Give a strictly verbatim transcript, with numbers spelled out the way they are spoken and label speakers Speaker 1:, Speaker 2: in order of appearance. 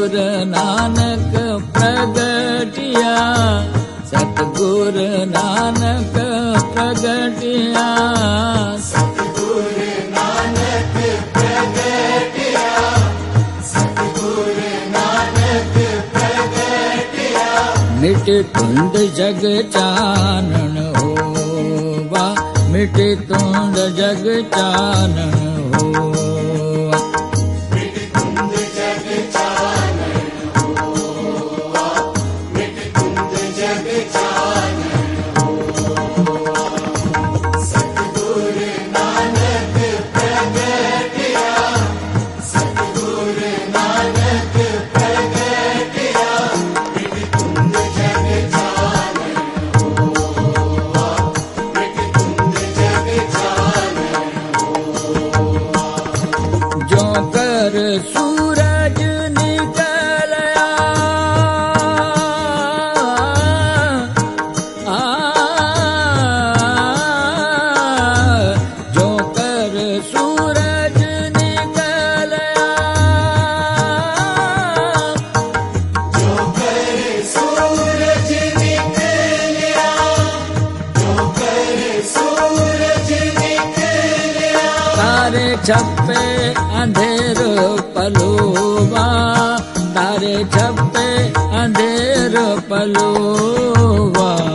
Speaker 1: सतगुरु नानक प्रगटिया, सतगुरु नानक प्रगटिया,
Speaker 2: सतगुरु नानक प्रगटिया, सतगुरु नानक प्रगटिया।
Speaker 1: मिट तुंद जग चानन होवा, मिट तुंद जग चानन होवा,
Speaker 2: मिट तुंद जग चानन होवा, मिट तुंद जग चानन होवा। सतगुरु नानक प्रगटिया, सतगुरु नानक प्रगटिया, मिट तुंद जग चानन होवा, मिट तुंद जग चानन होवा।
Speaker 1: जो कर सूरज निकलया, आ, जो कर सूरज निकलया,
Speaker 2: जो कर सूरज निकलिया, जो कर सूरज निकलिया।
Speaker 1: तारे छप्पे अंधेर पलोवा, तारे छप्पे अंधेर पलोवा।